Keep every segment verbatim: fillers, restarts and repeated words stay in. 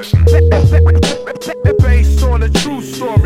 Based on a true story.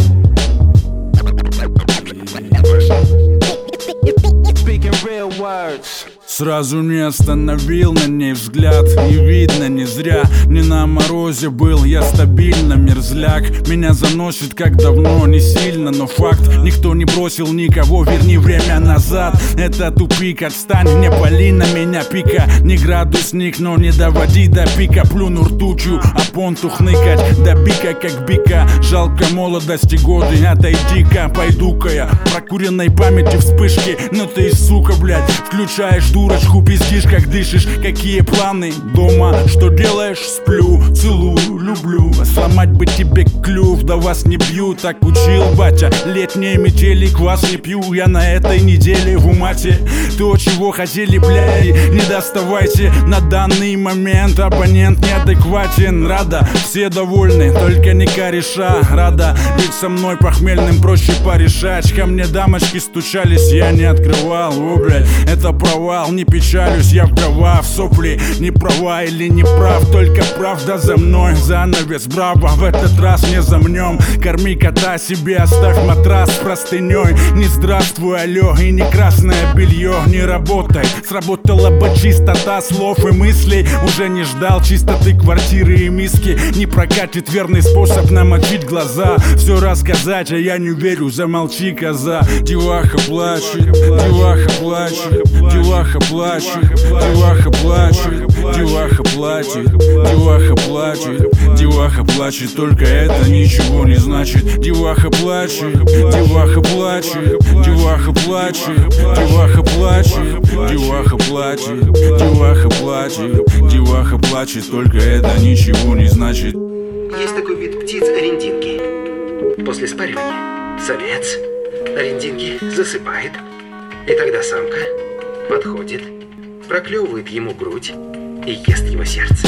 Speaking real words. Сразу не остановил на ней взгляд. И видно, не зря, не на морозе был я стабильно мерзляк. Меня заносит как давно, не сильно, но факт. Никто не бросил никого, верни время назад. Это тупик, отстань, не пали на меня пика. Не градусник, но не доводи до пика. Плюну ртутью, а понту хныкать до бика, как бика. Жалко молодости годы, отойди-ка. Пойду-ка я прокуренной памяти вспышки. Но ты, сука, блядь, включаешь дурочку, пиздишь, как дышишь. Какие планы дома, что делаешь? Сплю, целую, люблю. Сломать бы тебе клюв, да вас не бью. Так учил батя, летние метели, квас не пью. Я на этой неделе в умате. То, чего хотели, блядь, не доставайте. На данный момент абонент неадекватен. Рада, все довольны, только не кореша. Рада быть со мной похмельным, проще порешать. Ко мне дамочки стучались, я не открывал. О, блядь, это провал. Не печалюсь, я в права, в сопли. Не права или не прав, только правда за мной. Занавес, браво, в этот раз не замнем. Корми кота себе, оставь матрас с простыней. Не здравствуй, алло, и не красное белье. Не работай, сработала бы чистота слов и мыслей. Уже не ждал чистоты квартиры и миски. Не прокатит верный способ намочить глаза. Все рассказать, а я не верю, замолчи, коза. Деваха плачет, деваха плачет, деваха плачет, деваха плачет, деваха плачет, деваха плачет, деваха плачет, только это ничего не значит. Деваха плачет, деваха плачет, деваха плачет, деваха плачет, деваха плачет, деваха плачет, деваха плачет, только это ничего не значит. Есть такой вид птиц — орендинки. После спаривания самец орендинки засыпает, и тогда самка подходит, проклевывает ему грудь и ест его сердце.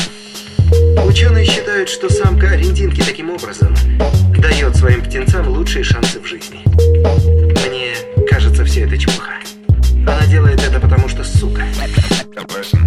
Ученые считают, что самка орендинки таким образом дает своим птенцам лучшие шансы в жизни. Мне кажется, все это чепуха. Она делает это потому, что сука.